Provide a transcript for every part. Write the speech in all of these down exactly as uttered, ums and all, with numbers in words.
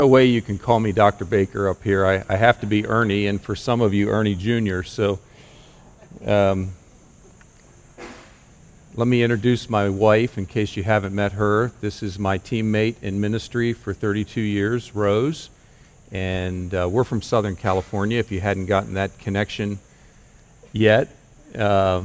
No way you can call me Doctor Baker up here. I, I have to be Ernie, and for some of you, Ernie Junior So um, let me introduce my wife in case you haven't met her. This is my teammate in ministry for thirty-two years, Rose. And uh, we're from Southern California, if you hadn't gotten that connection yet. Uh,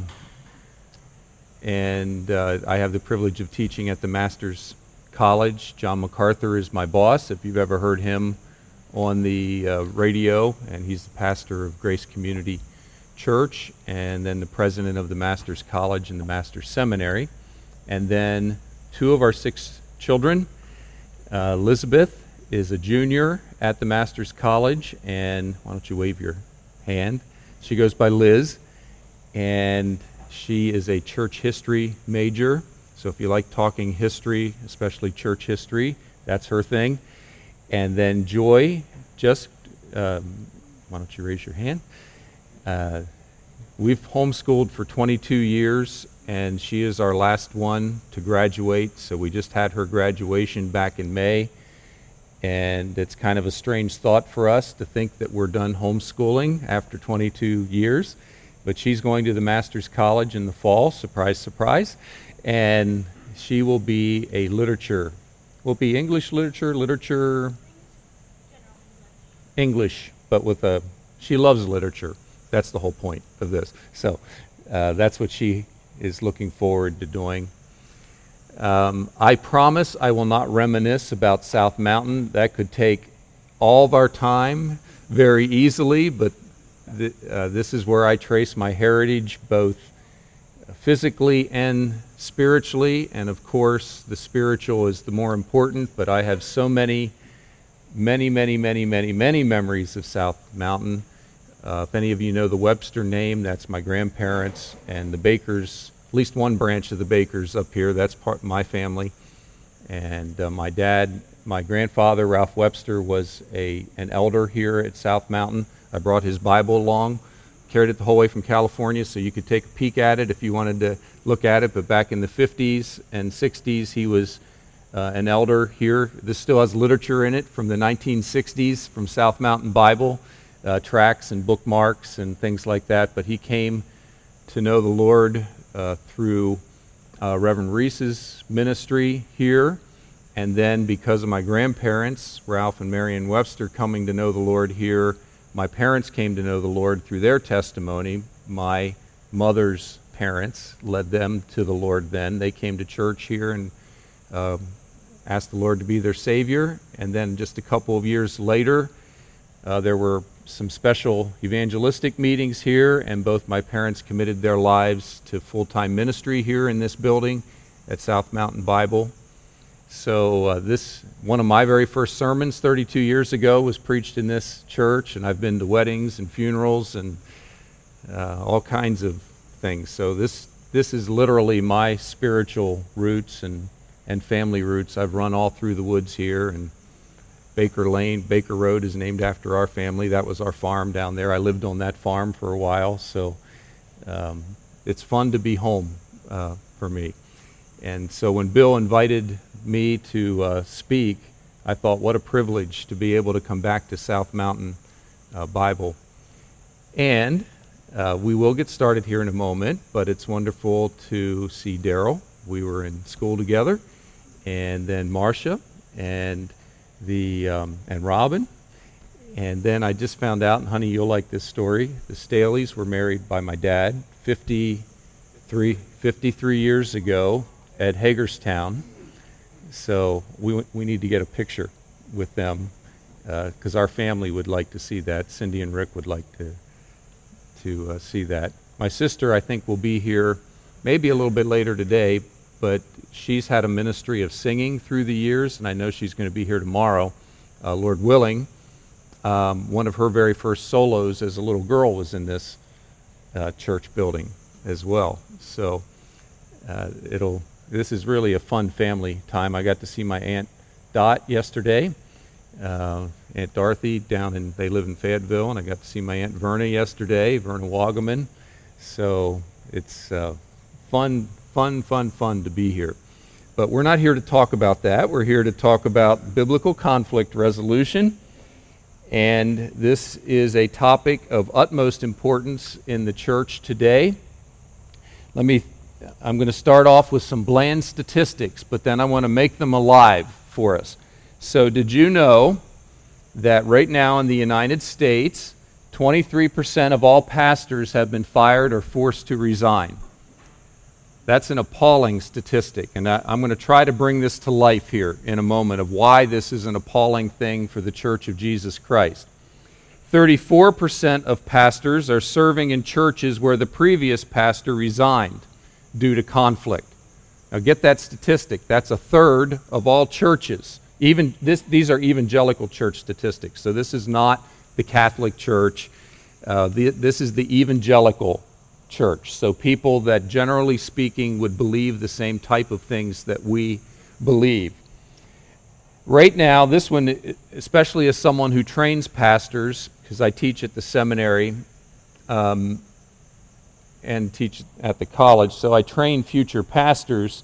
and uh, I have the privilege of teaching at the Master's College. John MacArthur is my boss, if you've ever heard him on the uh, radio, and he's the pastor of Grace Community Church, and then the president of the Master's College and the Master's Seminary. And then two of our six children, uh, Elizabeth is a junior at the Master's College, and why don't you wave your hand? She goes by Liz, and she is a church history major. So if you like talking history, especially church history, that's her thing. And then Joy, just, um, why don't you raise your hand? Uh, we've homeschooled for twenty-two years, and she is our last one to graduate. So we just had her graduation back in May. And it's kind of a strange thought for us to think that we're done homeschooling after twenty-two years. But she's going to the Master's College in the fall, surprise, surprise. And she will be a literature, will it be English literature, literature, English, but with a, she loves literature. That's the whole point of this. So uh, that's what she is looking forward to doing. Um, I promise I will not reminisce about South Mountain. That could take all of our time very easily, but th- uh, this is where I trace my heritage, both physically and spiritually, and of course the spiritual is the more important, but I have so many, many, many, many, many, many memories of South Mountain. Uh, if any of you know the Webster name, that's my grandparents, and the Bakers, at least one branch of the Bakers up here, that's part of my family. And uh, my dad, my grandfather, Ralph Webster, was a an elder here at South Mountain. I brought his Bible along, carried it the whole way from California so you could take a peek at it if you wanted to look at it. But back in the fifties and sixties, he was uh, an elder here. This still has literature in it from the nineteen sixties from South Mountain Bible, uh, tracts and bookmarks and things like that. But he came to know the Lord uh, through uh, Reverend Reese's ministry here. And then because of my grandparents, Ralph and Marion Webster, coming to know the Lord here, my parents came to know the Lord through their testimony. My mother's parents led them to the Lord then. They came to church here and uh, asked the Lord to be their Savior. And then just a couple of years later, uh, there were some special evangelistic meetings here, and both my parents committed their lives to full-time ministry here in this building at South Mountain Bible. So uh, this, one of my very first sermons thirty-two years ago was preached in this church, and I've been to weddings and funerals and uh, all kinds of things. So this this is literally my spiritual roots and, and family roots. I've run all through the woods here, and Baker Lane, Baker Road is named after our family. That was our farm down there. I lived on that farm for a while, so um, it's fun to be home uh, for me. And so when Bill invited me to uh, speak, I thought, what a privilege to be able to come back to South Mountain uh, Bible. And uh, we will get started here in a moment, but it's wonderful to see Daryl. We were in school together, and then Marcia, and the um, and Robin. And then I just found out, and honey, you'll like this story, the Staleys were married by my dad fifty-three, fifty-three years ago at Hagerstown. So we we need to get a picture with them because uh, our family would like to see that. Cindy and Rick would like to to uh, see that. My sister, I think, will be here maybe a little bit later today, but she's had a ministry of singing through the years, and I know she's going to be here tomorrow, uh, Lord willing. Um, one of her very first solos as a little girl was in this uh, church building as well. So uh, it'll. This is really a fun family time. I got to see my Aunt Dot yesterday, uh, Aunt Dorothy down in, they live in Fayetteville, and I got to see my Aunt Verna yesterday, Verna Wagaman. So it's uh, fun, fun, fun, fun to be here. But we're not here to talk about that. We're here to talk about biblical conflict resolution. And this is a topic of utmost importance in the church today. Let me, I'm going to start off with some bland statistics, but then I want to make them alive for us. So did you know that right now in the United States, twenty-three percent of all pastors have been fired or forced to resign? That's an appalling statistic, and I, I'm going to try to bring this to life here in a moment of why this is an appalling thing for the Church of Jesus Christ. thirty-four percent of pastors are serving in churches where the previous pastor resigned due to conflict. Now get that statistic. That's a third of all churches. Even this, these are evangelical church statistics, so this is not the Catholic Church. Uh, the, this is the evangelical church. So people that generally speaking would believe the same type of things that we believe. Right now, this one, especially as someone who trains pastors, because I teach at the seminary um, and teach at the college, so I train future pastors.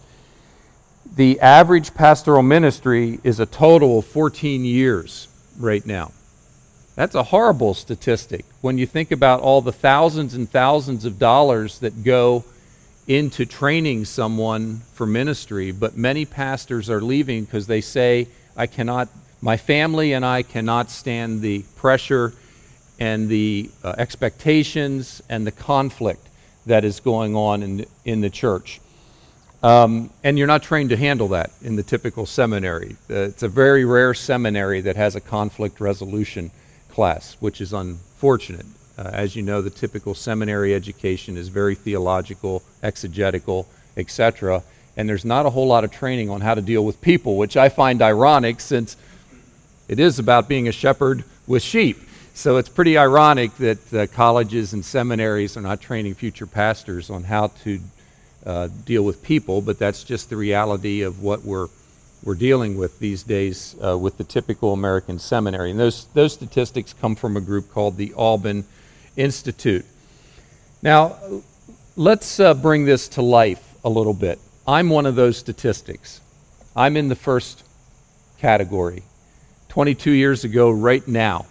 The average pastoral ministry is a total of fourteen years right now. That's a horrible statistic when you think about all the thousands and thousands of dollars that go into training someone for ministry, but many pastors are leaving because they say, I cannot, my family and I cannot stand the pressure and the uh, expectations and the conflict that is going on in, in the church. Um, and you're not trained to handle that in the typical seminary. Uh, it's a very rare seminary that has a conflict resolution class, which is unfortunate. Uh, as you know, the typical seminary education is very theological, exegetical, et cetera, and there's not a whole lot of training on how to deal with people, which I find ironic since it is about being a shepherd with sheep. So it's pretty ironic that uh, colleges and seminaries are not training future pastors on how to uh, deal with people, but that's just the reality of what we're we're dealing with these days uh, with the typical American seminary. And those, those statistics come from a group called the Alban Institute. Now, let's uh, bring this to life a little bit. I'm one of those statistics. I'm in the first category. twenty-two years ago, right now,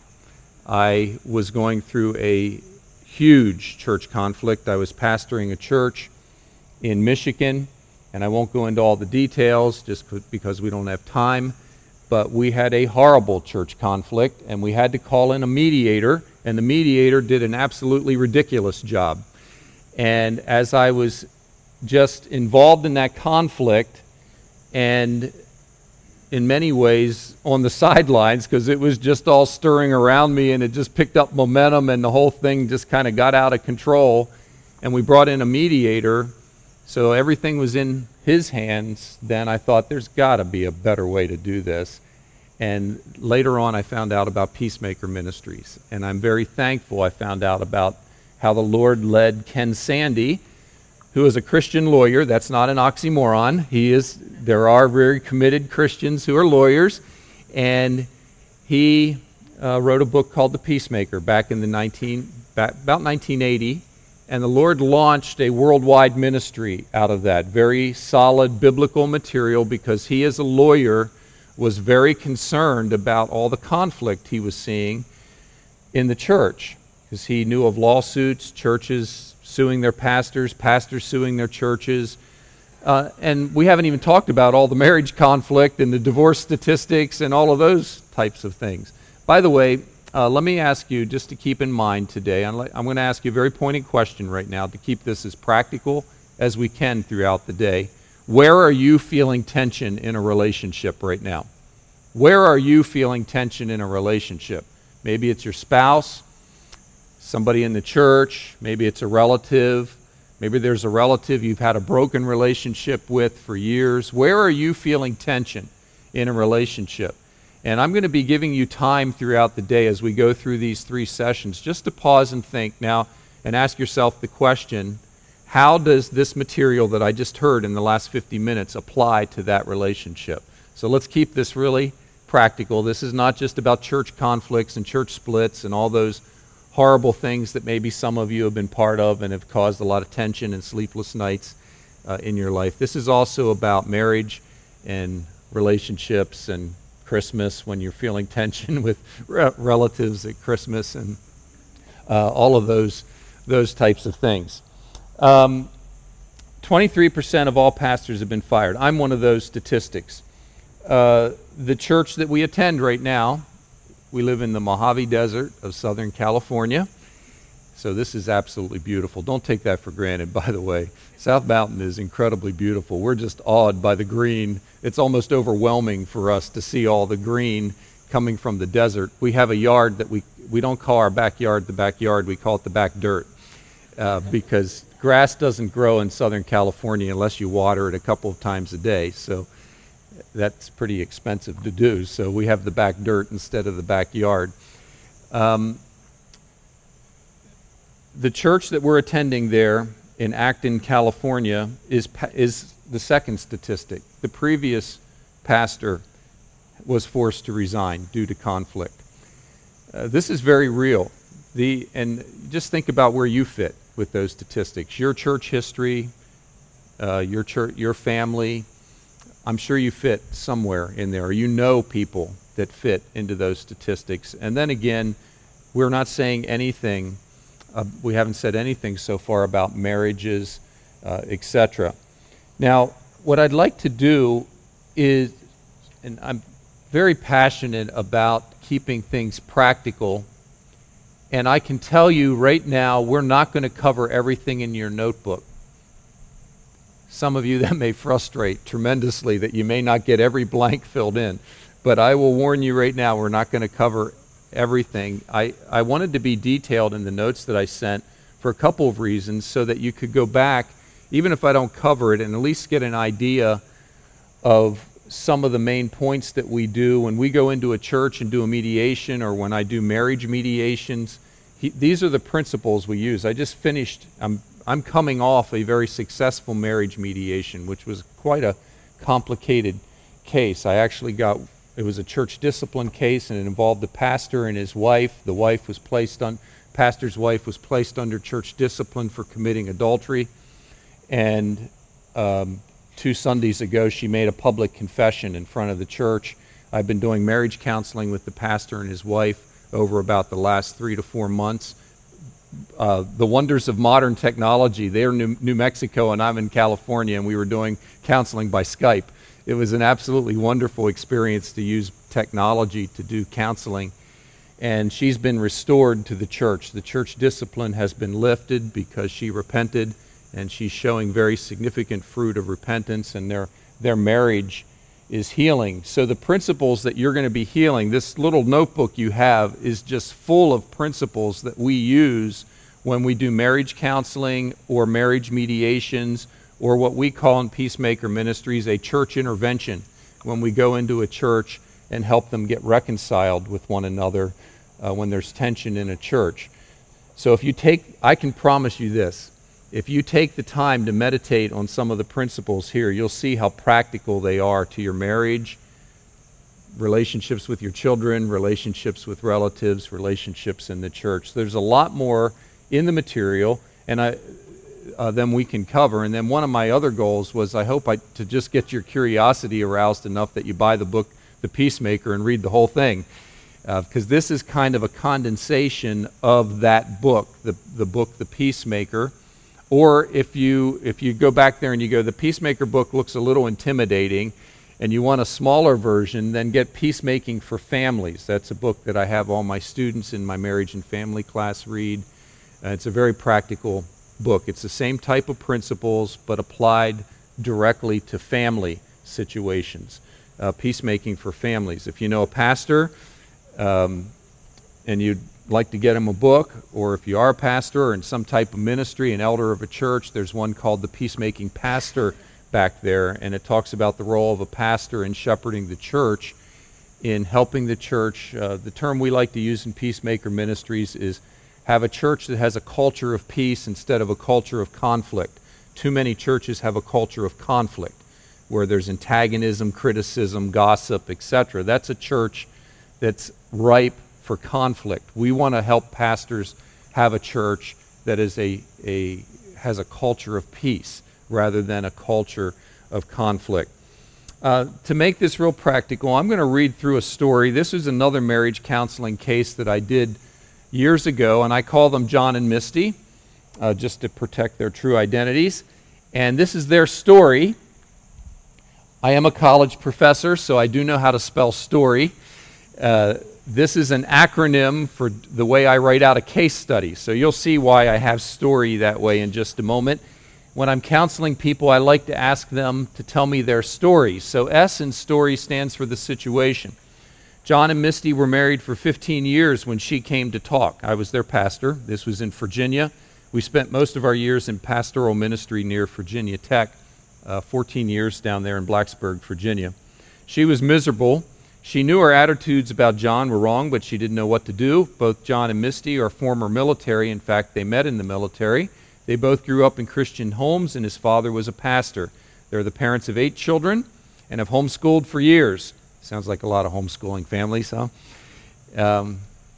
I was going through a huge church conflict. I was pastoring a church in Michigan, and I won't go into all the details just because we don't have time, but we had a horrible church conflict, and we had to call in a mediator, and the mediator did an absolutely ridiculous job. And as I was just involved in that conflict, and in many ways on the sidelines, because it was just all stirring around me, and it just picked up momentum, and the whole thing just kind of got out of control, and we brought in a mediator, so everything was in his hands. Then I thought there's got to be a better way to do this. And later on I found out about Peacemaker Ministries. And I'm very thankful I found out about how the Lord led Ken Sande, who is a Christian lawyer. That's not an oxymoron. He is, there are very committed Christians who are lawyers. And he uh, wrote a book called The Peacemaker back in the nineteen, back, about nineteen eighty. And the Lord launched a worldwide ministry out of that. Very solid biblical material, because he as a lawyer was very concerned about all the conflict he was seeing in the church. Because he knew of lawsuits, churches suing their pastors, pastors suing their churches. Uh, and we haven't even talked about all the marriage conflict and the divorce statistics and all of those types of things. By the way, Uh, let me ask you, just to keep in mind today, I'm, I'm going to ask you a very pointed question right now to keep this as practical as we can throughout the day. Where are you feeling tension in a relationship right now? Where are you feeling tension in a relationship? Maybe it's your spouse, somebody in the church, maybe it's a relative, maybe there's a relative you've had a broken relationship with for years. Where are you feeling tension in a relationship? And I'm going to be giving you time throughout the day as we go through these three sessions just to pause and think now and ask yourself the question, how does this material that I just heard in the last fifty minutes apply to that relationship? So let's keep this really practical. This is not just about church conflicts and church splits and all those horrible things that maybe some of you have been part of and have caused a lot of tension and sleepless nights uh, in your life. This is also about marriage and relationships and Christmas when you're feeling tension with re- relatives at Christmas and uh, all of those those types of things. Um, twenty-three percent of all pastors have been fired. I'm one of those statistics. Uh, the church that we attend right now, we live in the Mojave Desert of Southern California. So this is absolutely beautiful. Don't take that for granted, by the way. South Mountain is incredibly beautiful. We're just awed by the green. It's almost overwhelming for us to see all the green coming from the desert. We have a yard that we, we don't call our backyard the backyard, we call it the back dirt. Uh, because grass doesn't grow in Southern California unless you water it a couple of times a day. So that's pretty expensive to do. So we have the back dirt instead of the backyard. Um, the church that we're attending there in Acton, California, is is the second statistic. The previous pastor was forced to resign due to conflict. Uh, this is very real. The and just think about where you fit with those statistics. Your church history, uh, your church, your family. I'm sure you fit somewhere in there. Or you know people that fit into those statistics. And then again, we're not saying anything. Uh, we haven't said anything so far about marriages, uh, et cetera. Now, what I'd like to do is, and I'm very passionate about keeping things practical, and I can tell you right now, we're not going to cover everything in your notebook. Some of you, that may frustrate tremendously, that you may not get every blank filled in. But I will warn you right now, we're not going to cover everything. I, I wanted to be detailed in the notes that I sent for a couple of reasons, so that you could go back, even if I don't cover it, and at least get an idea of some of the main points that we do when we go into a church and do a mediation, or when I do marriage mediations. He, these are the principles we use. I just finished, I'm, I'm coming off a very successful marriage mediation, which was quite a complicated case. I actually got, it was a church discipline case, and it involved the pastor and his wife. The wife was placed on, pastor's wife was placed under church discipline for committing adultery. And um, two Sundays ago, she made a public confession in front of the church. I've been doing marriage counseling with the pastor and his wife over about the last three to four months. Uh, the wonders of modern technology. They're in New Mexico and I'm in California, and we were doing counseling by Skype. It was an absolutely wonderful experience to use technology to do counseling. And she's been restored to the church. The church discipline has been lifted because she repented, and she's showing very significant fruit of repentance, and their their marriage is healing. So the principles that you're going to be healing, this little notebook you have is just full of principles that we use when we do marriage counseling or marriage mediations, or what we call in Peacemaker Ministries a church intervention, when we go into a church and help them get reconciled with one another uh, when there's tension in a church. So if you take, I can promise you this, if you take the time to meditate on some of the principles here, you'll see how practical they are to your marriage, relationships with your children, relationships with relatives, relationships in the church. There's a lot more in the material and I, uh, than we can cover. And then one of my other goals was I hope I, to just get your curiosity aroused enough that you buy the book, The Peacemaker, and read the whole thing. Because uh, this is kind of a condensation of that book, the, the book, The Peacemaker. Or if you if you go back there and you go, the Peacemaker book looks a little intimidating, and you want a smaller version, then get Peacemaking for Families. That's a book that I have all my students in my marriage and family class read. Uh, it's a very practical book. It's the same type of principles, but applied directly to family situations. Uh, Peacemaking for Families. If you know a pastor um, and you'd like to get him a book, or if you are a pastor or in some type of ministry, an elder of a church, there's one called The Peacemaking Pastor back there, and it talks about the role of a pastor in shepherding the church, in helping the church. Uh, the term we like to use in Peacemaker Ministries is have a church that has a culture of peace instead of a culture of conflict. Too many churches have a culture of conflict, where there's antagonism, criticism, gossip, et cetera. That's a church that's ripe for conflict. We want to help pastors have a church that is a, a has a culture of peace rather than a culture of conflict. Uh, to make this real practical, I'm going to read through a story. This is another marriage counseling case that I did years ago, and I call them John and Misty, uh, just to protect their true identities. And this is their story. I am a college professor, so I do know how to spell story. Uh, this is an acronym for the way I write out a case study. So you'll see why I have story that way in just a moment. When I'm counseling people, I like to ask them to tell me their story. So S in story stands for the situation. John and Misty were married for fifteen years when she came to talk. I was their pastor. This was in Virginia. We spent most of our years in pastoral ministry near Virginia Tech, uh, fourteen years down there in Blacksburg, Virginia. She was miserable. She knew her attitudes about John were wrong, but she didn't know what to do. Both John and Misty are former military. In fact, they met in the military. They both grew up in Christian homes, and his father was a pastor. They're the parents of eight children and have homeschooled for years. Sounds like a lot of homeschooling families, huh? Um,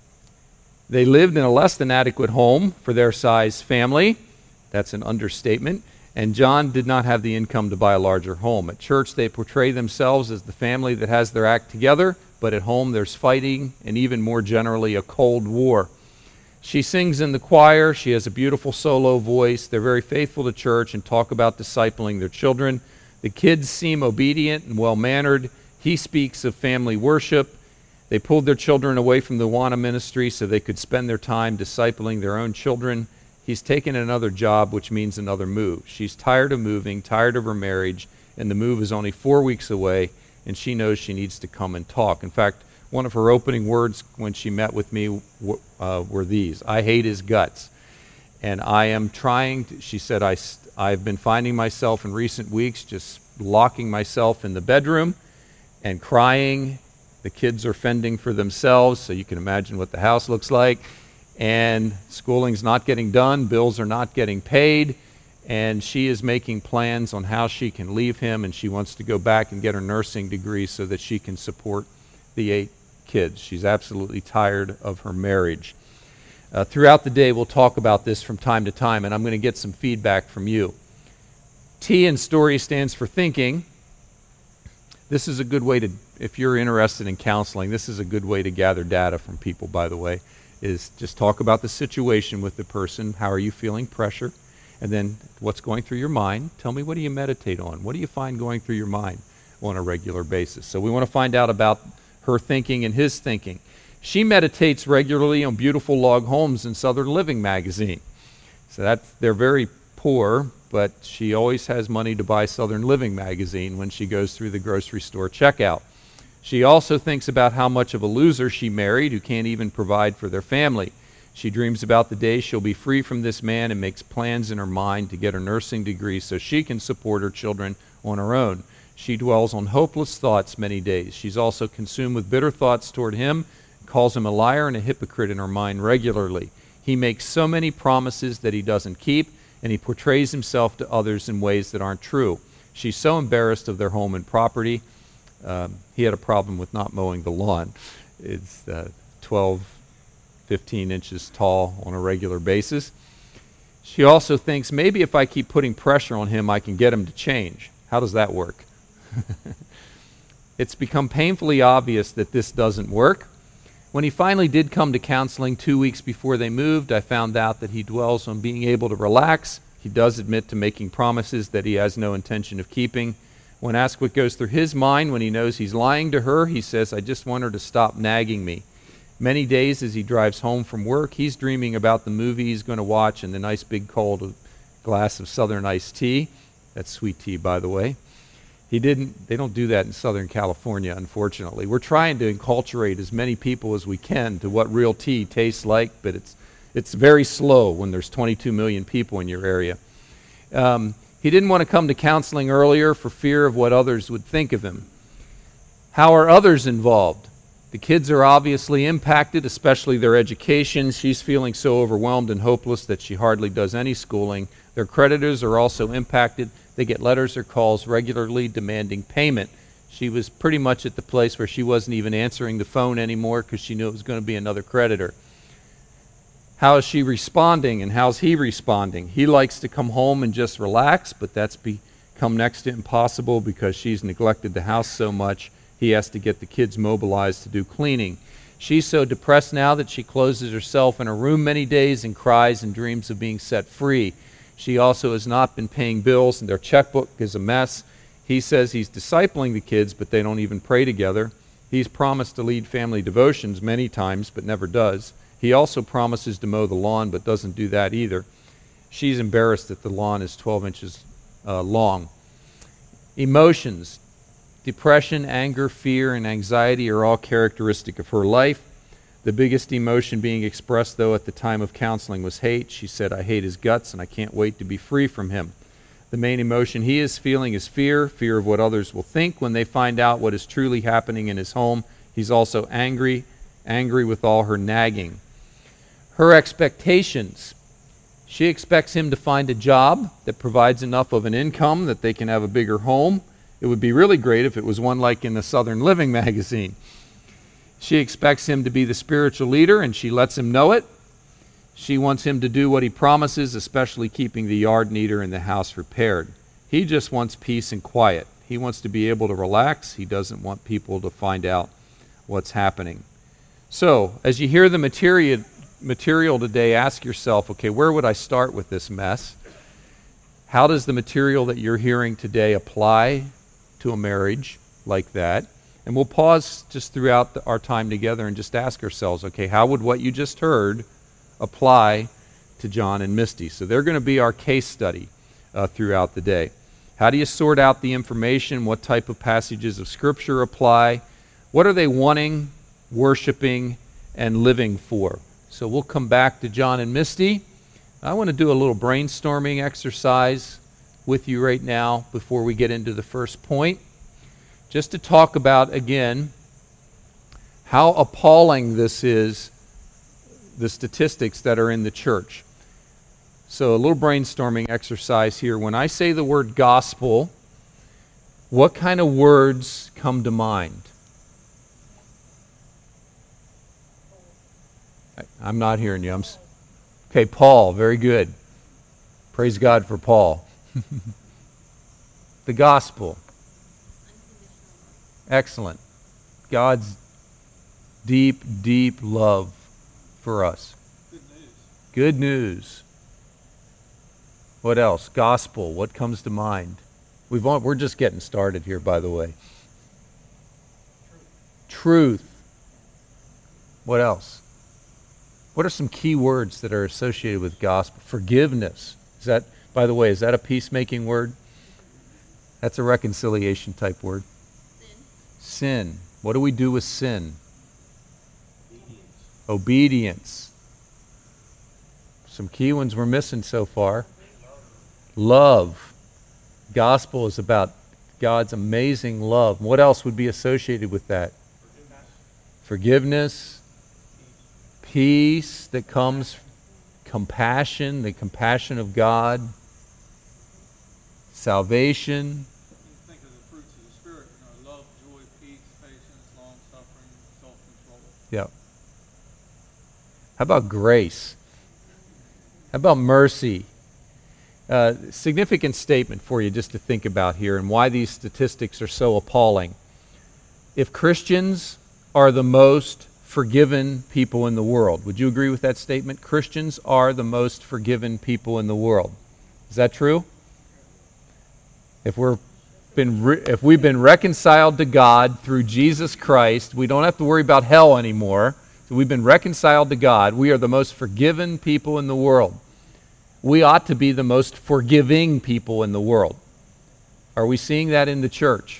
they lived in a less than adequate home for their size family. That's an understatement. And John did not have the income to buy a larger home. At church, they portray themselves as the family that has their act together, but at home there's fighting and even more generally a cold war. She sings in the choir. She has a beautiful solo voice. They're very faithful to church and talk about discipling their children. The kids seem obedient and well-mannered. He speaks of family worship. They pulled their children away from the Awana ministry so they could spend their time discipling their own children. He's taken another job, which means another move. She's tired of moving, tired of her marriage, and the move is only four weeks away, and she knows she needs to come and talk. In fact, one of her opening words when she met with me uh, were these: I hate his guts. And I am trying to, she said, I, I've been finding myself in recent weeks just locking myself in the bedroom and crying. The kids are fending for themselves, so you can imagine what the house looks like. And schooling's not getting done, bills are not getting paid, and she is making plans on how she can leave him, and she wants to go back and get her nursing degree so that she can support the eight kids. She's absolutely tired of her marriage. Uh, throughout the day, we'll talk about this from time to time, and I'm going to get some feedback from you. T in story stands for thinking. This is a good way to, if you're interested in counseling, this is a good way to gather data from people, by the way, is just talk about the situation with the person. How are you feeling? Pressure. And then what's going through your mind? Tell me, what do you meditate on? What do you find going through your mind on a regular basis? So we want to find out about her thinking and his thinking. She meditates regularly on Beautiful Log Homes in Southern Living magazine. So that they're very poor, but she always has money to buy Southern Living magazine when she goes through the grocery store checkout. She also thinks about how much of a loser she married who can't even provide for their family. She dreams about the day she'll be free from this man and makes plans in her mind to get her nursing degree so she can support her children on her own. She dwells on hopeless thoughts many days. She's also consumed with bitter thoughts toward him, calls him a liar and a hypocrite in her mind regularly. He makes so many promises that he doesn't keep, and he portrays himself to others in ways that aren't true. She's so embarrassed of their home and property. Um, he had a problem with not mowing the lawn. It's uh, twelve, fifteen inches tall on a regular basis. She also thinks, maybe if I keep putting pressure on him, I can get him to change. How does that work? It's become painfully obvious that this doesn't work. When he finally did come to counseling two weeks before they moved, I found out that he dwells on being able to relax. He does admit to making promises that he has no intention of keeping. When asked what goes through his mind when he knows he's lying to her, he says, I just want her to stop nagging me. Many days as he drives home from work, he's dreaming about the movie he's going to watch and the nice big cold glass of Southern iced tea. That's sweet tea, by the way. He didn't, they don't do that in Southern California, unfortunately. We're trying to enculturate as many people as we can to what real tea tastes like, but it's it's very slow when there's twenty-two million people in your area. Um, he didn't want to come to counseling earlier for fear of what others would think of him. How are others involved? The kids are obviously impacted, especially their education. She's feeling so overwhelmed and hopeless that she hardly does any schooling. Their creditors are also impacted. They get letters or calls regularly demanding payment. She was pretty much at the place where she wasn't even answering the phone anymore because she knew it was going to be another creditor. How is she responding and how's he responding? He likes to come home and just relax, but that's come next to impossible because she's neglected the house so much. He has to get the kids mobilized to do cleaning. She's so depressed now that she closes herself in her room many days and cries and dreams of being set free. She also has not been paying bills, and their checkbook is a mess. He says he's discipling the kids, but they don't even pray together. He's promised to lead family devotions many times, but never does. He also promises to mow the lawn, but doesn't do that either. She's embarrassed that the lawn is twelve inches uh, long. Emotions. Depression, anger, fear, and anxiety are all characteristic of her life. The biggest emotion being expressed, though, at the time of counseling was hate. She said, "I hate his guts, and I can't wait to be free from him." The main emotion he is feeling is fear, fear of what others will think when they find out what is truly happening in his home. He's also angry, angry with all her nagging. Her expectations. She expects him to find a job that provides enough of an income that they can have a bigger home. It would be really great if it was one like in the Southern Living magazine. She expects him to be the spiritual leader, and she lets him know it. She wants him to do what he promises, especially keeping the yard neater and the house repaired. He just wants peace and quiet. He wants to be able to relax. He doesn't want people to find out what's happening. So, as you hear the material, material today, ask yourself, okay, where would I start with this mess? How does the material that you're hearing today apply to a marriage like that? And we'll pause just throughout the, our time together and just ask ourselves, okay, how would what you just heard apply to John and Misty? So they're going to be our case study uh, throughout the day. How do you sort out the information? What type of passages of Scripture apply? What are they wanting, worshiping, and living for? So we'll come back to John and Misty. I want to do a little brainstorming exercise with you right now before we get into the first point, just to talk about, again, how appalling this is, the statistics that are in the church. So a little brainstorming exercise here. When I say the word gospel, what kind of words come to mind? I'm not hearing you. I'm s- okay, Paul, very good. Praise God for Paul. The gospel. Excellent. God's deep, deep love for us. Good news. Good news. What else? Gospel. What comes to mind? We've all, we're just getting started here, by the way. Truth. Truth. What else? What are some key words that are associated with gospel? Forgiveness. Is that, by the way, is that a peacemaking word? That's a reconciliation type word. Sin. Sin. What do we do with sin? Obedience. Obedience. Some key ones we're missing so far. Love. Gospel is about God's amazing love. What else would be associated with that? Forgiveness. Forgiveness. Peace that comes, compassion, the compassion of God. Salvation. Think of the fruits of the Spirit, you know, love, joy, peace, patience, long-suffering, self-control. Yeah. How about grace? How about mercy? Uh, significant statement for you just to think about here and why these statistics are so appalling. If Christians are the most forgiven people in the world, would you agree with that statement? Christians are the most forgiven people in the world. Is that true? If we're been re- if we've been reconciled to God through Jesus Christ, we don't have to worry about hell anymore. So we've been reconciled to God. We are the most forgiven people in the world. We ought to be the most forgiving people in the world. Are we seeing that in the church?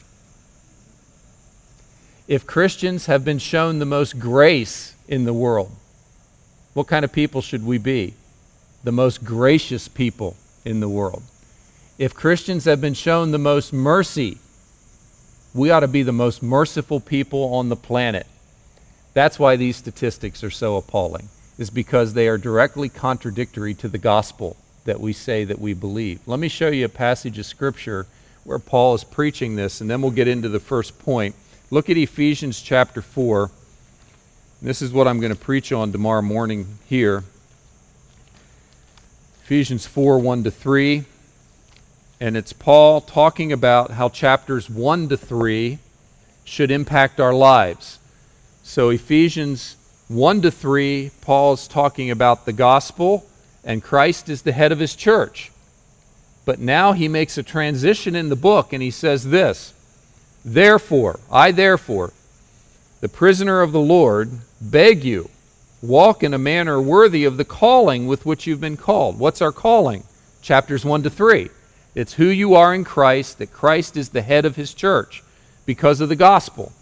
If Christians have been shown the most grace in the world, what kind of people should we be? The most gracious people in the world. If Christians have been shown the most mercy, we ought to be the most merciful people on the planet. That's why these statistics are so appalling, is because they are directly contradictory to the gospel that we say that we believe. Let me show you a passage of Scripture where Paul is preaching this, and then we'll get into the first point. Look at Ephesians chapter four. This is what I'm going to preach on tomorrow morning here. Ephesians four, one to three. And it's Paul talking about how chapters one to three should impact our lives. So Ephesians one to three, Paul's talking about the gospel, and Christ is the head of his church. But now he makes a transition in the book, and he says this, "Therefore, I therefore, the prisoner of the Lord, beg you, walk in a manner worthy of the calling with which you've been called." What's our calling? Chapters one to three. It's who you are in Christ, that Christ is the head of his church because of the gospel.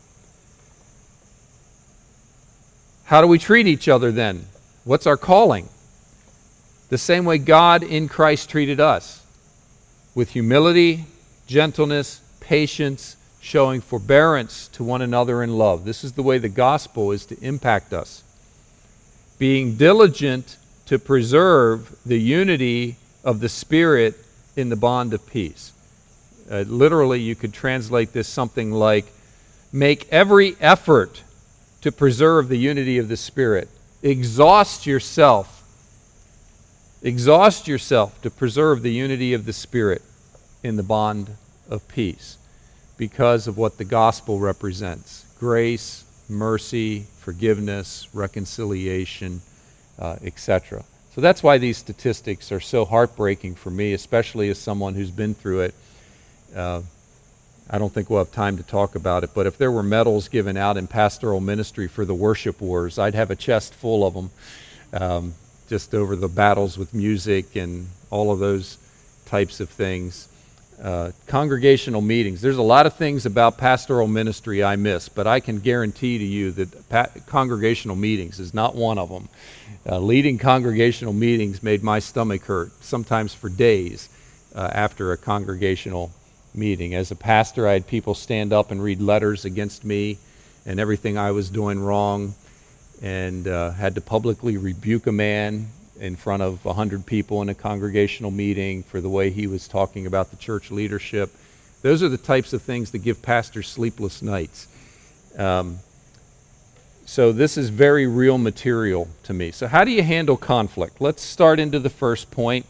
How do we treat each other then? What's our calling? The same way God in Christ treated us, with humility, gentleness, patience, showing forbearance to one another in love. This is the way the gospel is to impact us. Being diligent to preserve the unity of the Spirit in the bond of peace. Uh, literally, you could translate this something like, make every effort to preserve the unity of the Spirit. Exhaust yourself. Exhaust yourself to preserve the unity of the Spirit in the bond of peace because of what the gospel represents. Grace, mercy, forgiveness, reconciliation, uh, et cetera. So that's why these statistics are so heartbreaking for me, especially as someone who's been through it. Uh, I don't think we'll have time to talk about it, but if there were medals given out in pastoral ministry for the worship wars, I'd have a chest full of them, um, just over the battles with music and all of those types of things. Uh, congregational meetings. There's a lot of things about pastoral ministry I miss, but I can guarantee to you that pa- congregational meetings is not one of them. Uh, leading congregational meetings made my stomach hurt, sometimes for days uh, after a congregational meeting. As a pastor, I had people stand up and read letters against me and everything I was doing wrong, and uh, had to publicly rebuke a man in front of a hundred people in a congregational meeting for the way he was talking about the church leadership. Those are the types of things that give pastors sleepless nights. Um, so this is very real material to me. So how do you handle conflict? Let's start into the first point.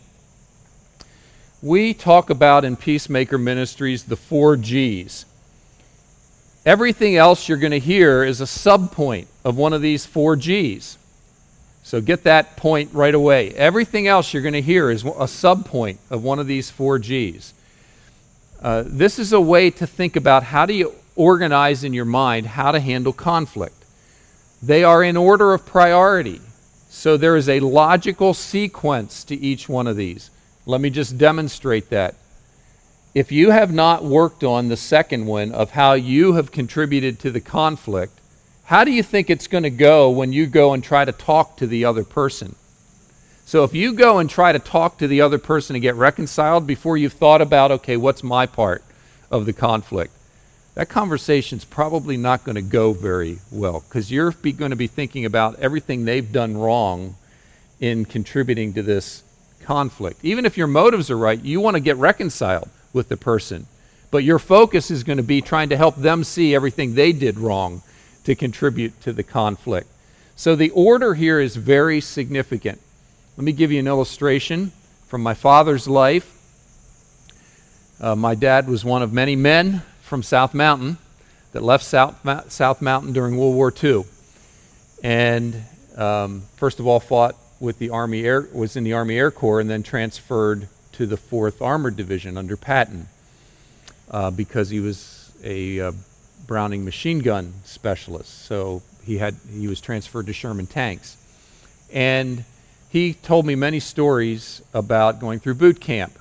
We talk about in Peacemaker Ministries the four G's. Everything else you're going to hear is a subpoint of one of these four G's. So get that point right away. Everything else you're going to hear is a subpoint of one of these four G's. Uh, this is a way to think about how do you organize in your mind how to handle conflict. They are in order of priority. So there is a logical sequence to each one of these. Let me just demonstrate that. If you have not worked on the second one of how you have contributed to the conflict, how do you think it's going to go when you go and try to talk to the other person? So if you go and try to talk to the other person to get reconciled before you've thought about, okay, what's my part of the conflict? That conversation's probably not going to go very well because you're be, going to be thinking about everything they've done wrong in contributing to this conflict. Even if your motives are right, you want to get reconciled with the person, but your focus is going to be trying to help them see everything they did wrong to contribute to the conflict. So the order here is very significant. Let me give you an illustration from my father's life. Uh, my dad was one of many men from South Mountain that left South, Ma- South Mountain during World War Two, and um, first of all fought with the Army Air, was in the Army Air Corps, and then transferred to the fourth Armored Division under Patton uh, because he was a uh, Browning machine gun specialist. So he had he was transferred to Sherman tanks. And he told me many stories about going through boot camp.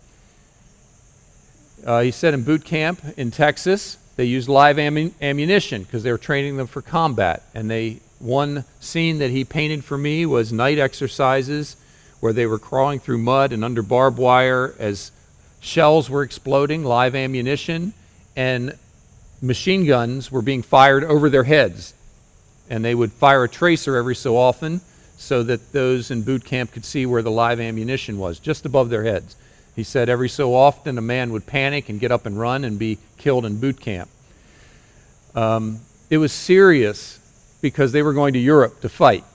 Uh, he said in boot camp in Texas, they used live ammu- ammunition because they were training them for combat. And they one scene that he painted for me was night exercises where they were crawling through mud and under barbed wire as shells were exploding, live ammunition, and machine guns were being fired over their heads. And they would fire a tracer every so often so that those in boot camp could see where the live ammunition was, just above their heads. He said every so often a man would panic and get up and run and be killed in boot camp. Um, it was serious because they were going to Europe to fight.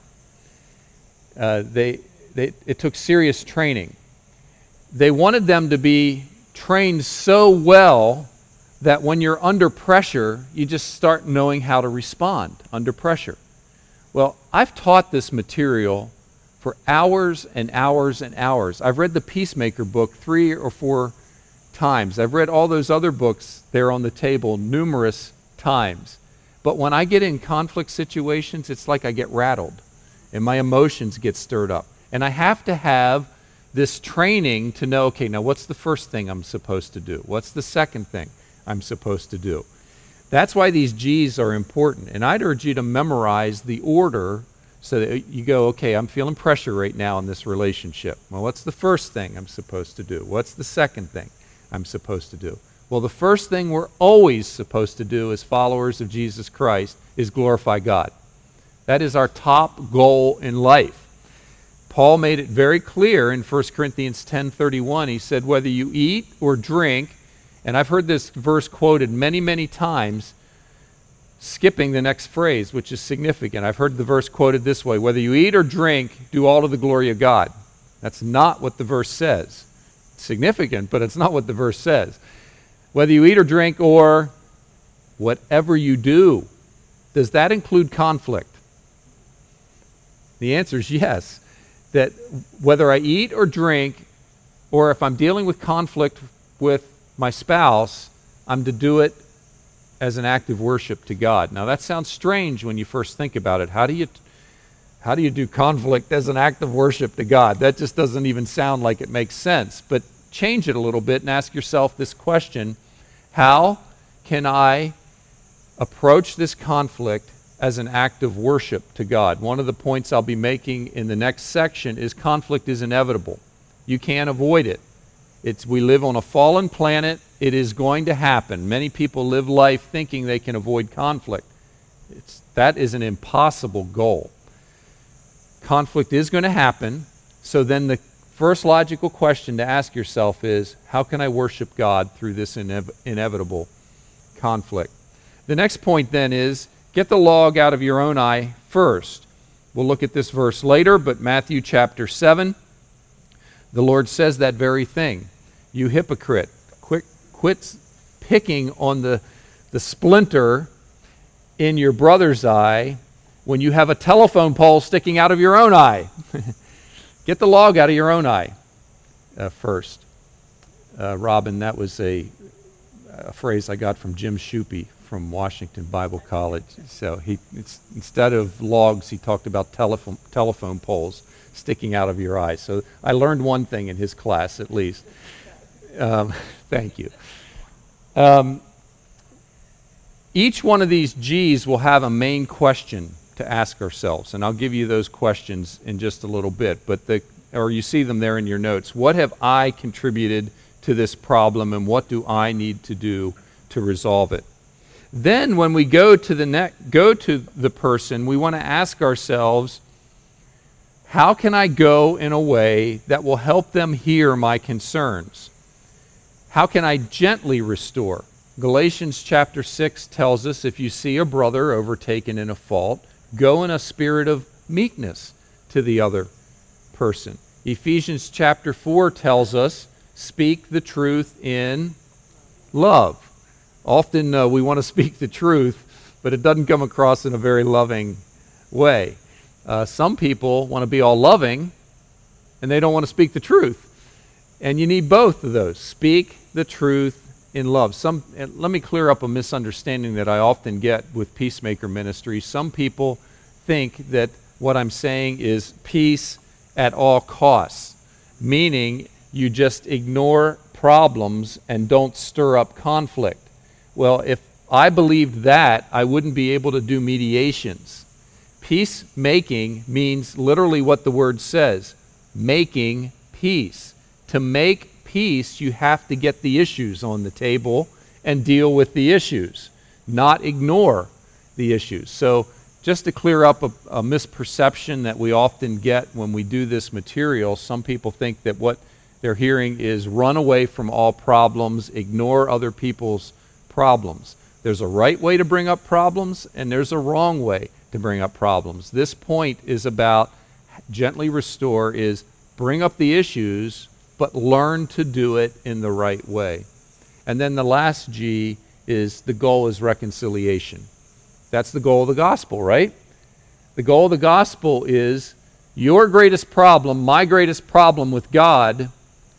Uh, they, they, it took serious training. They wanted them to be trained so well that when you're under pressure, you just start knowing how to respond under pressure. Well, I've taught this material for hours and hours and hours. I've read the Peacemaker book three or four times. I've read all those other books there on the table numerous times. But when I get in conflict situations, it's like I get rattled and my emotions get stirred up. And I have to have this training to know, okay, now what's the first thing I'm supposed to do? What's the second thing I'm supposed to do? That's why these G's are important. And I'd urge you to memorize the order so that you go, okay, I'm feeling pressure right now in this relationship. Well, what's the first thing I'm supposed to do? What's the second thing I'm supposed to do? Well, the first thing we're always supposed to do as followers of Jesus Christ is glorify God. That is our top goal in life. Paul made it very clear in First Corinthians ten thirty-one. He said, whether you eat or drink, and I've heard this verse quoted many, many times, skipping the next phrase, which is significant. I've heard the verse quoted this way, whether you eat or drink, do all to the glory of God. That's not what the verse says. It's significant, but it's not what the verse says. Whether you eat or drink or whatever you do, does that include conflict? The answer is yes. That whether I eat or drink, or if I'm dealing with conflict with my spouse, I'm to do it as an act of worship to God. Now that sounds strange when you first think about it. How do you how do you do conflict as an act of worship to God? That just doesn't even sound like it makes sense. But change it a little bit and ask yourself this question: how can I approach this conflict as an act of worship to God? One of the points I'll be making in the next section is conflict is inevitable. You can't avoid it. It's, we live on a fallen planet. It is going to happen. Many people live life thinking they can avoid conflict. It's, that is an impossible goal. Conflict is going to happen. So then the first logical question to ask yourself is, how can I worship God through this inev- inevitable conflict? The next point then is, get the log out of your own eye first. We'll look at this verse later, but Matthew chapter seven, the Lord says that very thing. You hypocrite, quit, quit picking on the, the splinter in your brother's eye when you have a telephone pole sticking out of your own eye. Get the log out of your own eye uh, first. Uh, Robin, that was a, a phrase I got from Jim Shupe from Washington Bible College. So he, it's, instead of logs, he talked about telephone, telephone poles sticking out of your eye. So I learned one thing in his class, at least. Um, thank you. Um, each one of these G's will have a main question to ask ourselves, and I'll give you those questions in just a little bit. But the, or you see them there in your notes. What have I contributed to this problem, and what do I need to do to resolve it? Then when we go to the ne- go to the person, we want to ask ourselves, how can I go in a way that will help them hear my concerns? How can I gently restore? Galatians chapter six tells us, if you see a brother overtaken in a fault, go in a spirit of meekness to the other person. Ephesians chapter four tells us, speak the truth in love. Often uh, we want to speak the truth, but it doesn't come across in a very loving way. Uh, some people want to be all loving, and they don't want to speak the truth. And you need both of those. Speak the truth in love. Some, let me clear up a misunderstanding that I often get with Peacemaker Ministry. Some people think that what I'm saying is peace at all costs, meaning you just ignore problems and don't stir up conflict. Well, if I believed that, I wouldn't be able to do mediations. Peacemaking means literally what the word says, making peace. To make peace, you have to get the issues on the table and deal with the issues, not ignore the issues. So just to clear up a, a misperception that we often get when we do this material, some people think that what they're hearing is run away from all problems, ignore other people's problems. There's a right way to bring up problems, and there's a wrong way to bring up problems. This point is about gently restore, is bring up the issues, but learn to do it in the right way. And then the last G is the goal is reconciliation. That's the goal of the gospel, right? The goal of the gospel is your greatest problem, my greatest problem with God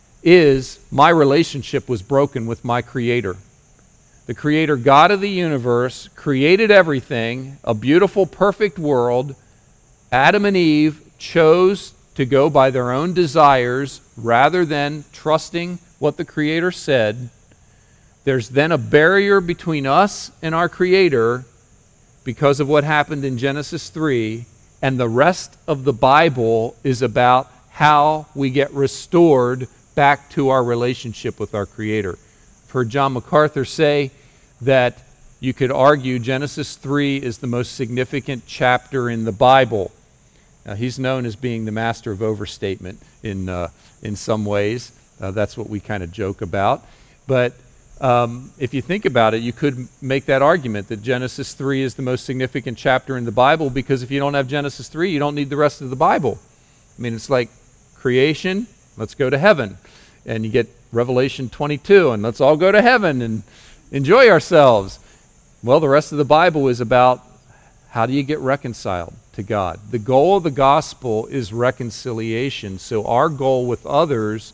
is my relationship was broken with my Creator. The Creator God of the universe created everything, a beautiful, perfect world. Adam and Eve chose to go by their own desires rather than trusting what the Creator said. There's then a barrier between us and our Creator because of what happened in Genesis three, and the rest of the Bible is about how we get restored back to our relationship with our Creator. I've heard John MacArthur say that you could argue Genesis three is the most significant chapter in the Bible. Now, he's known as being the master of overstatement in, uh, in some ways. Uh, that's what we kind of joke about. But Um, if you think about it, you could make that argument that Genesis three is the most significant chapter in the Bible, because if you don't have Genesis three, you don't need the rest of the Bible. I mean, it's like creation, let's go to heaven. And you get Revelation twenty-two, and let's all go to heaven and enjoy ourselves. Well, the rest of the Bible is about how do you get reconciled to God. The goal of the gospel is reconciliation. So our goal with others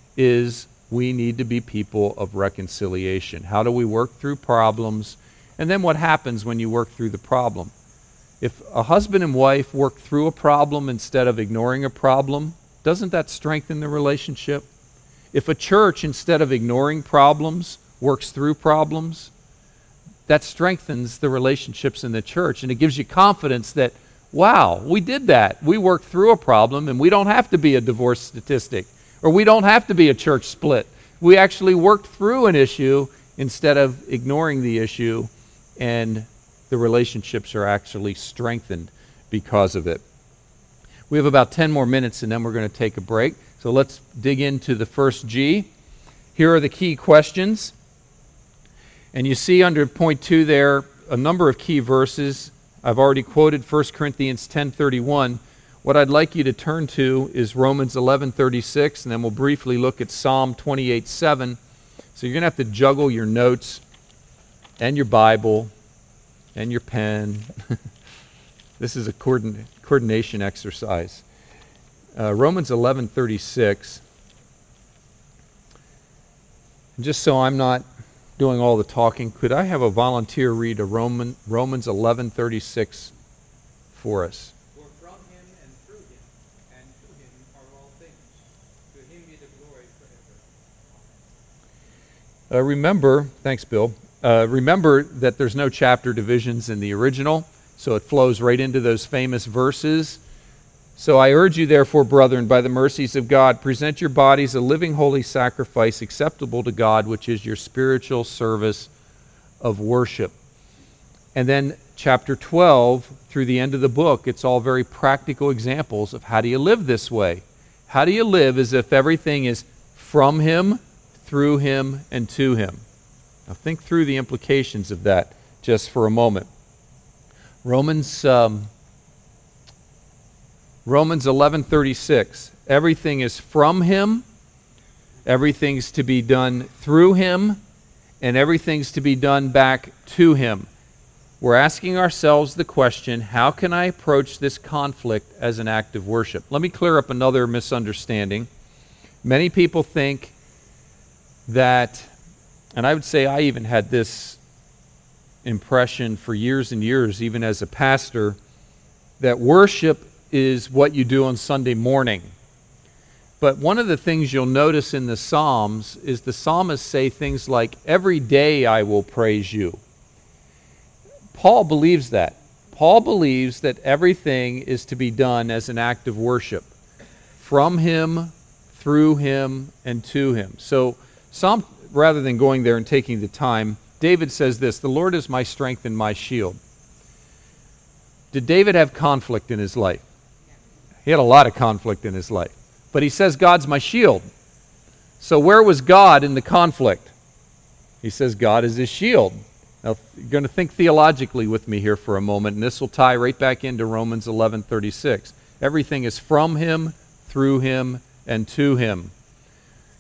is we need to be people of reconciliation. How do we work through problems? And then what happens when you work through the problem? If a husband and wife work through a problem instead of ignoring a problem, doesn't that strengthen the relationship? If a church, instead of ignoring problems, works through problems, that strengthens the relationships in the church, and it gives you confidence that, wow, we did that. We worked through a problem, and we don't have to be a divorce statistic. Or we don't have to be a church split. We actually worked through an issue instead of ignoring the issue, and the relationships are actually strengthened because of it. We have about ten more minutes, and then we're going to take a break. So let's dig into the first G. Here are the key questions. And you see under point two there a number of key verses. I've already quoted First Corinthians ten thirty-one. What I'd like you to turn to is Romans eleven thirty-six, and then we'll briefly look at Psalm twenty-eight seven. So you're going to have to juggle your notes and your Bible and your pen. This is a coordin- coordination exercise. Uh, Romans eleven thirty-six. Just so I'm not doing all the talking, could I have a volunteer read a Roman, Romans eleven thirty-six for us? Uh, remember, thanks Bill, uh, remember that there's no chapter divisions in the original, so it flows right into those famous verses. So I urge you therefore, brethren, by the mercies of God, present your bodies a living holy sacrifice acceptable to God, which is your spiritual service of worship. And then chapter twelve, through the end of the book, it's all very practical examples of how do you live this way. How do you live as if everything is from Him, through Him, and to Him? Now think through the implications of that just for a moment. Romans um, Romans eleven thirty-six. Everything is from Him, everything's to be done through Him, and everything's to be done back to Him. We're asking ourselves the question, how can I approach this conflict as an act of worship? Let me clear up another misunderstanding. Many people think that, and I would say I even had this impression for years and years, even as a pastor, that worship is what you do on Sunday morning. But one of the things you'll notice in the Psalms is the psalmists say things like, every day I will praise you. Paul believes that. Paul believes that everything is to be done as an act of worship, from Him, through Him, and to Him. So Psalm, rather than going there and taking the time, David says this, the Lord is my strength and my shield. Did David have conflict in his life? He had a lot of conflict in his life. But he says God's my shield. So where was God in the conflict? He says God is his shield. Now you're going to think theologically with me here for a moment, and this will tie right back into Romans eleven thirty-six. Everything is from Him, through Him, and to Him.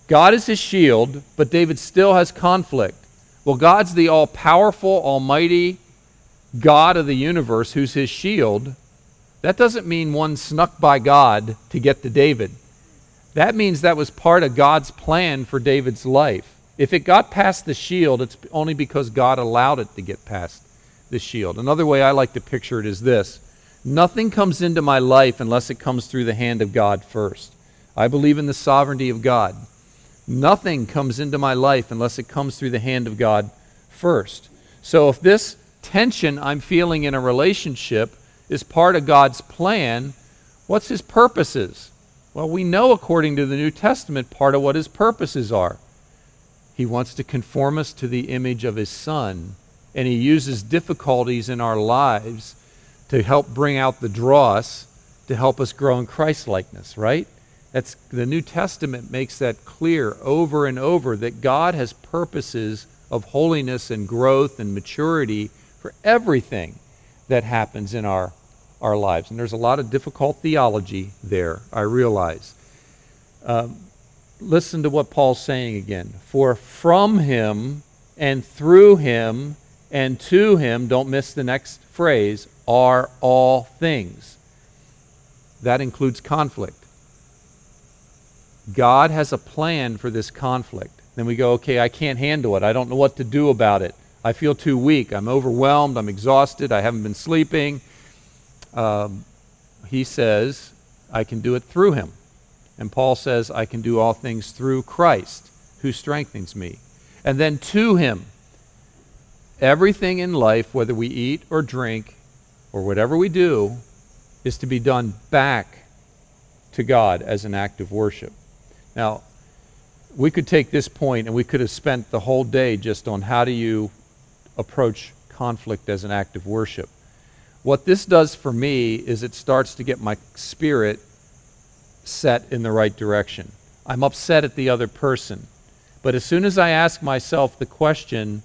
God is his shield, but David still has conflict. Well, God's the all-powerful, almighty God of the universe who's his shield. That doesn't mean one snuck by God to get to David. That means that was part of God's plan for David's life. If it got past the shield, it's only because God allowed it to get past the shield. Another way I like to picture it is this. Nothing comes into my life unless it comes through the hand of God first. I believe in the sovereignty of God. Nothing comes into my life unless it comes through the hand of God first. So if this tension I'm feeling in a relationship is part of God's plan, what's his purposes? Well, we know according to the New Testament part of what his purposes are. He wants to conform us to the image of his Son, and he uses difficulties in our lives to help bring out the dross, to help us grow in Christ-likeness, right? That's, the New Testament makes that clear over and over, that God has purposes of holiness and growth and maturity for everything that happens in our, our lives. And there's a lot of difficult theology there, I realize. Um, listen to what Paul's saying again. For from him and through him and to him, don't miss the next phrase, are all things. That includes conflict. God has a plan for this conflict. Then we go, okay, I can't handle it. I don't know what to do about it. I feel too weak. I'm overwhelmed. I'm exhausted. I haven't been sleeping. Um, he says, I can do it through him. And Paul says, I can do all things through Christ, who strengthens me. And then to him, everything in life, whether we eat or drink or whatever we do, is to be done back to God as an act of worship. Now, we could take this point and we could have spent the whole day just on how do you approach conflict as an act of worship. What this does for me is it starts to get my spirit set in the right direction. I'm upset at the other person. But as soon as I ask myself the question,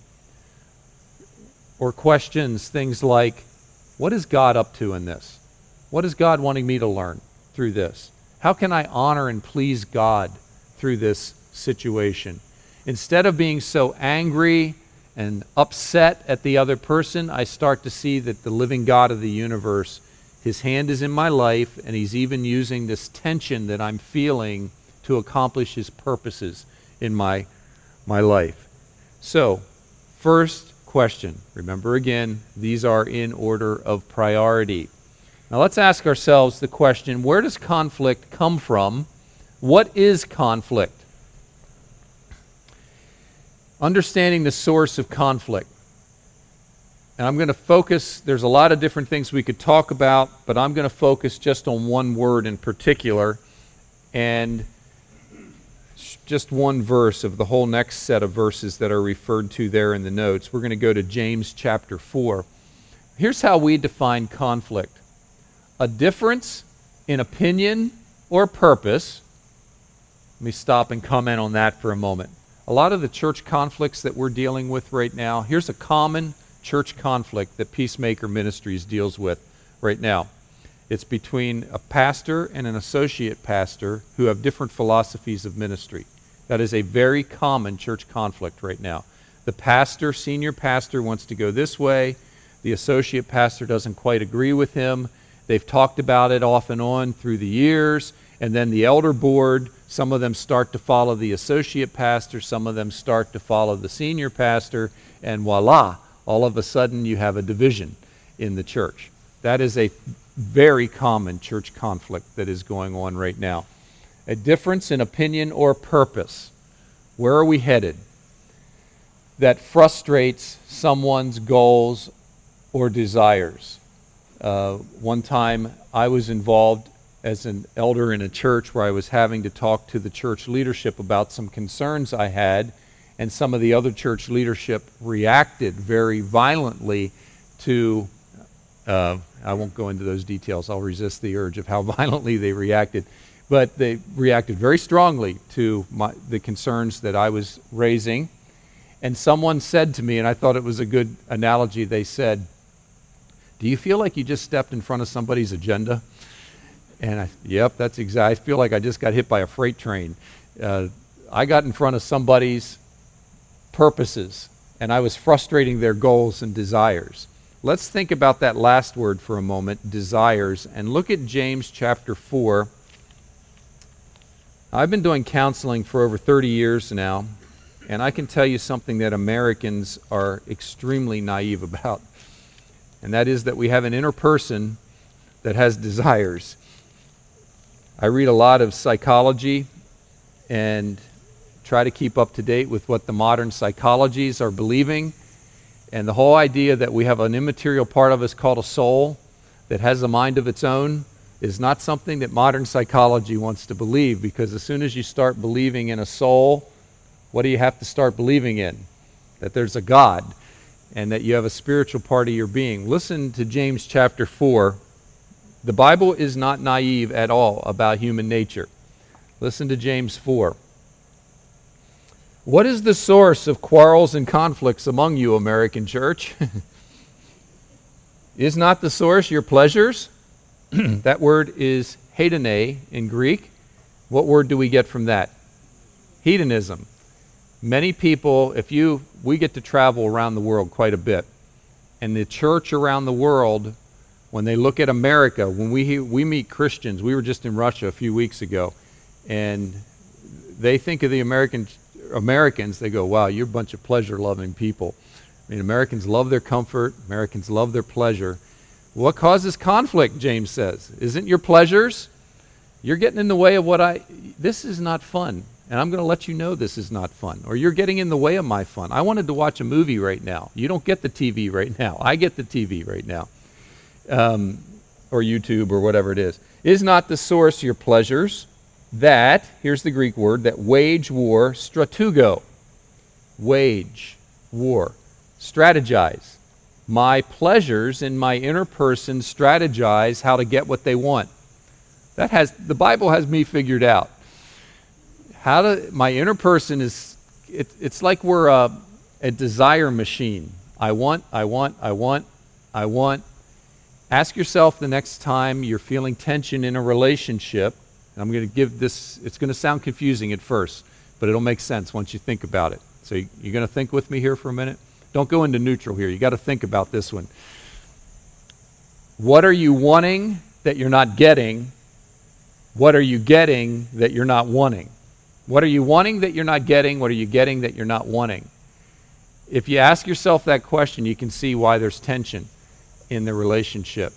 or questions, things like, what is God up to in this? What is God wanting me to learn through this? How can I honor and please God through this situation? Instead of being so angry and upset at the other person, I start to see that the living God of the universe, his hand is in my life, and he's even using this tension that I'm feeling to accomplish his purposes in my, my life. So, first question. Remember again, these are in order of priority. Now let's ask ourselves the question, where does conflict come from? What is conflict? Understanding the source of conflict. And I'm going to focus, there's a lot of different things we could talk about, but I'm going to focus just on one word in particular, and just one verse of the whole next set of verses that are referred to there in the notes. We're going to go to James chapter four. Here's how we define conflict. A difference in opinion or purpose. Let me stop and comment on that for a moment. A lot of the church conflicts that we're dealing with right now, here's a common church conflict that Peacemaker Ministries deals with right now. It's between a pastor and an associate pastor who have different philosophies of ministry. That is a very common church conflict right now. The pastor, senior pastor, wants to go this way. The associate pastor doesn't quite agree with him. They've talked about it off and on through the years. And then the elder board, some of them start to follow the associate pastor, some of them start to follow the senior pastor, and voila, all of a sudden you have a division in the church. That is a very common church conflict that is going on right now. A difference in opinion or purpose. Where are we headed? That frustrates someone's goals or desires. Uh, one time I was involved as an elder in a church where I was having to talk to the church leadership about some concerns I had, and some of the other church leadership reacted very violently to, uh, I won't go into those details, I'll resist the urge of how violently they reacted, but they reacted very strongly to my, the concerns that I was raising. And someone said to me, and I thought it was a good analogy, they said, do you feel like you just stepped in front of somebody's agenda? And I, yep, that's exactly, I feel like I just got hit by a freight train. Uh, I got in front of somebody's purposes, and I was frustrating their goals and desires. Let's think about that last word for a moment, desires, and look at James chapter four. I've been doing counseling for over thirty years now, and I can tell you something that Americans are extremely naive about, and that is that we have an inner person that has desires. I read a lot of psychology and try to keep up to date with what the modern psychologies are believing. And the whole idea that we have an immaterial part of us called a soul that has a mind of its own is not something that modern psychology wants to believe, because as soon as you start believing in a soul, what do you have to start believing in? That there's a God and that you have a spiritual part of your being. Listen to James chapter four. The Bible is not naive at all about human nature. Listen to James four. What is the source of quarrels and conflicts among you, American church? Is not the source your pleasures? That word is hedone in Greek. What word do we get from that? Hedonism. Many people, if you, we get to travel around the world quite a bit. And the church around the world, when they look at America, when we we meet Christians, we were just in Russia a few weeks ago, and they think of the American Americans, they go, wow, you're a bunch of pleasure-loving people. I mean, Americans love their comfort. Americans love their pleasure. What causes conflict, James says? Isn't your pleasures? You're getting in the way of what I... This is not fun, and I'm going to let you know this is not fun, or you're getting in the way of my fun. I wanted to watch a movie right now. You don't get the T V right now. I get the T V right now, um, or YouTube, or whatever it is. Is not the source your pleasures? That, here's the Greek word, that wage war, stratugo. Wage war. Strategize. My pleasures in my inner person strategize how to get what they want. That has, the Bible has me figured out. How to, my inner person is, it, it's like we're a, a desire machine. I want, I want, I want, I want. Ask yourself the next time you're feeling tension in a relationship. I'm going to give this, it's going to sound confusing at first, but it'll make sense once you think about it. So you, you're going to think with me here for a minute? Don't go into neutral here. You got to think about this one. What are you wanting that you're not getting? What are you getting that you're not wanting? What are you wanting that you're not getting? What are you getting that you're not wanting? If you ask yourself that question, you can see why there's tension in the relationship.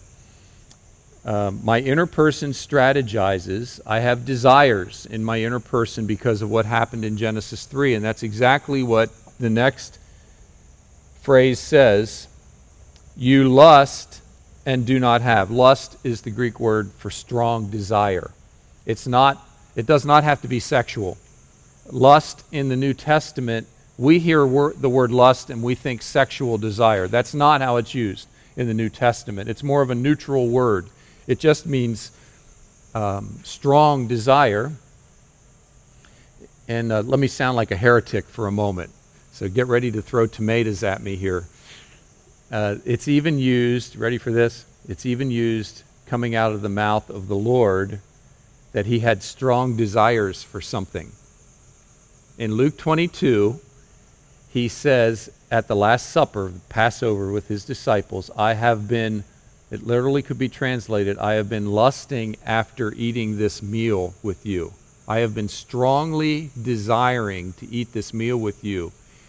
Um, my inner person strategizes. I have desires in my inner person because of what happened in Genesis three, and that's exactly what the next phrase says. You lust and do not have. Lust is the Greek word for strong desire. It's not, it does not have to be sexual. Lust in the New Testament, we hear wor- the word lust and we think sexual desire. That's not how it's used in the New Testament. It's more of a neutral word. It just means um, strong desire. And uh, let me sound like a heretic for a moment. So get ready to throw tomatoes at me here. Uh, it's even used, ready for this? It's even used coming out of the mouth of the Lord that he had strong desires for something. In Luke twenty-two, he says at the Last Supper, Passover with his disciples, I have been, it literally could be translated, I have been lusting after eating this meal with you. I have been strongly desiring to eat this meal with you.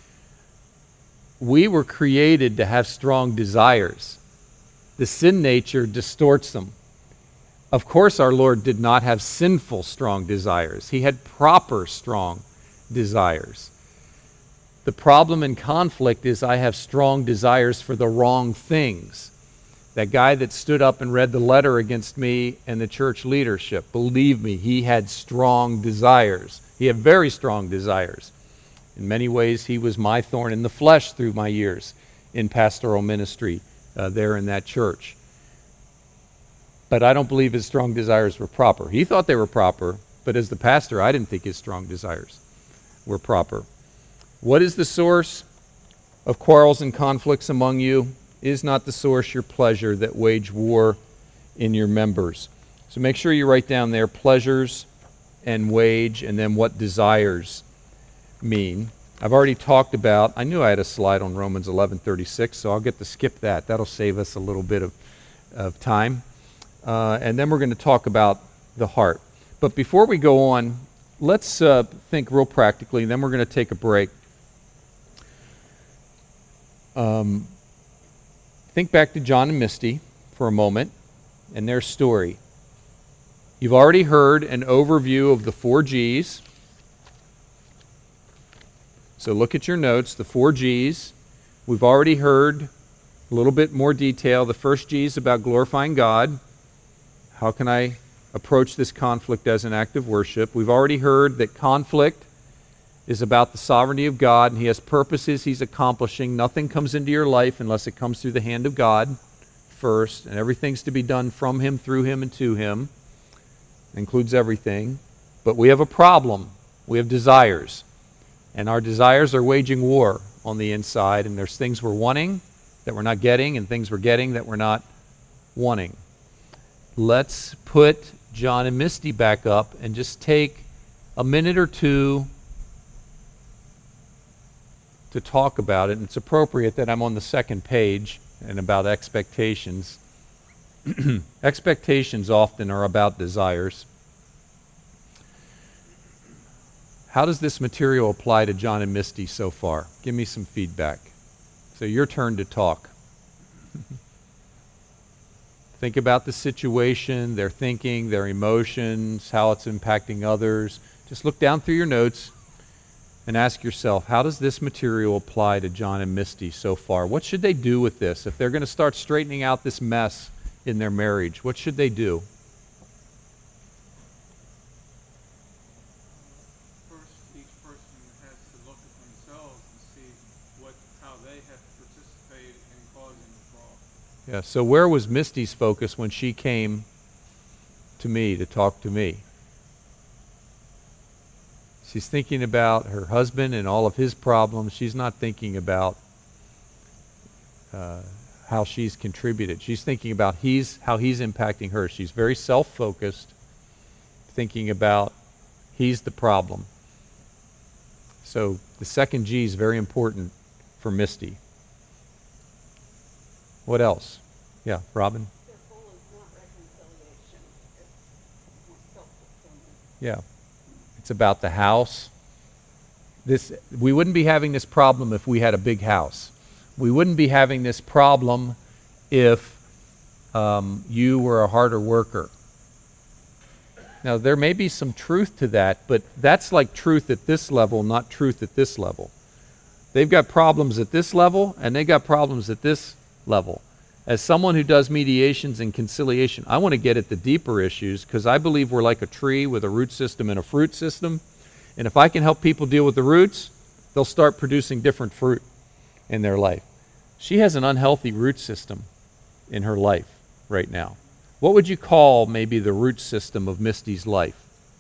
We were created to have strong desires. The sin nature distorts them. Of course, our Lord did not have sinful strong desires. He had proper strong desires. The problem in conflict is I have strong desires for the wrong things. That guy that stood up and read the letter against me and the church leadership, believe me, he had strong desires. He had very strong desires. In many ways, he was my thorn in the flesh through my years in pastoral ministry uh, there in that church. But I don't believe his strong desires were proper. He thought they were proper, but as the pastor, I didn't think his strong desires were proper. What is the source of quarrels and conflicts among you? Is not the source your pleasure that wage war in your members? So make sure you write down there pleasures and wage, and then what desires mean? I've already talked about, I knew I had a slide on Romans eleven thirty-six, so I'll get to skip that. That'll save us a little bit of, of time. Uh, and then we're going to talk about the heart. But before we go on, let's uh, think real practically, and then we're going to take a break. Um, think back to John and Misty for a moment and their story. You've already heard an overview of the four G's. So look at your notes, the four G's. We've already heard a little bit more detail. The first G is about glorifying God. How can I approach this conflict as an act of worship? We've already heard that conflict is about the sovereignty of God, and He has purposes He's accomplishing. Nothing comes into your life unless it comes through the hand of God first, and everything's to be done from Him, through Him, and to Him. It includes everything. But we have a problem. We have desires. And our desires are waging war on the inside, and there's things we're wanting that we're not getting, and things we're getting that we're not wanting. Let's put John and Misty back up and just take a minute or two to talk about it. And it's appropriate that I'm on the second page and about expectations. Expectations often are about desires. How does this material apply to John and Misty so far? Give me some feedback. So your turn to talk. Think about the situation, their thinking, their emotions, how it's impacting others. Just look down through your notes and ask yourself, how does this material apply to John and Misty so far? What should they do with this? If they're going to start straightening out this mess in their marriage, what should they do? Yeah, so where was Misty's focus when she came to me to talk to me? She's thinking about her husband and all of his problems. She's not thinking about uh, how she's contributed. She's thinking about he's, how he's impacting her. She's very self-focused, thinking about he's the problem. So the second G is very important for Misty. What else? Yeah, Robin? Their goal is not reconciliation. It's more self-fulfillment. Yeah. It's about the house. This, we wouldn't be having this problem if we had a big house. We wouldn't be having this problem if um, you were a harder worker. Now, there may be some truth to that, but that's like truth at this level, not truth at this level. They've got problems at this level, and they've got problems at this level. As someone who does mediations and conciliation, I want to get at the deeper issues because I believe we're like a tree with a root system and a fruit system. And if I can help people deal with the roots, they'll start producing different fruit in their life. She has an unhealthy root system in her life right now. What would you call maybe the root system of Misty's life?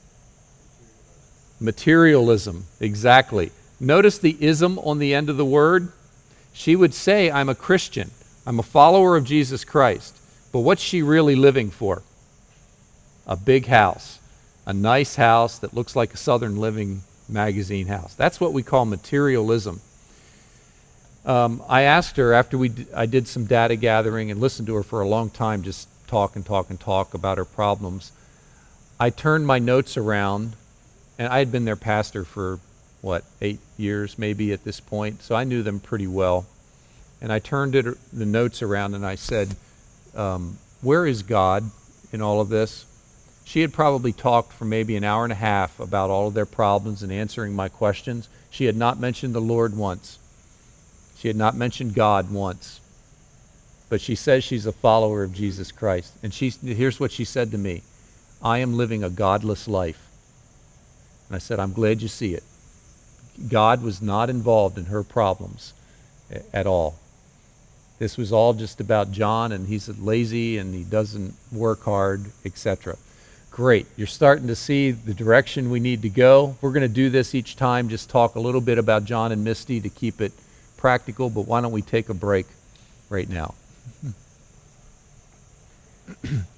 Materialism, exactly. Notice the ism on the end of the word. She would say, I'm a Christian. I'm a follower of Jesus Christ. But what's she really living for? A big house. A nice house that looks like a Southern Living magazine house. That's what we call materialism. Um, I asked her after we d- I did some data gathering and listened to her for a long time, just talk and talk and talk about her problems. I turned my notes around, and I had been their pastor for, what, eight years maybe at this point, so I knew them pretty well. And I turned it, the notes around and I said, um, where is God in all of this? She had probably talked for maybe an hour and a half about all of their problems and answering my questions. She had not mentioned the Lord once. She had not mentioned God once. But she says she's a follower of Jesus Christ. And she, here's what she said to me. I am living a godless life. And I said, I'm glad you see it. God was not involved in her problems at all. This was all just about John, and he's lazy and he doesn't work hard, et cetera. Great. You're starting to see the direction we need to go. We're going to do this each time, just talk a little bit about John and Misty to keep it practical, but why don't we take a break right now?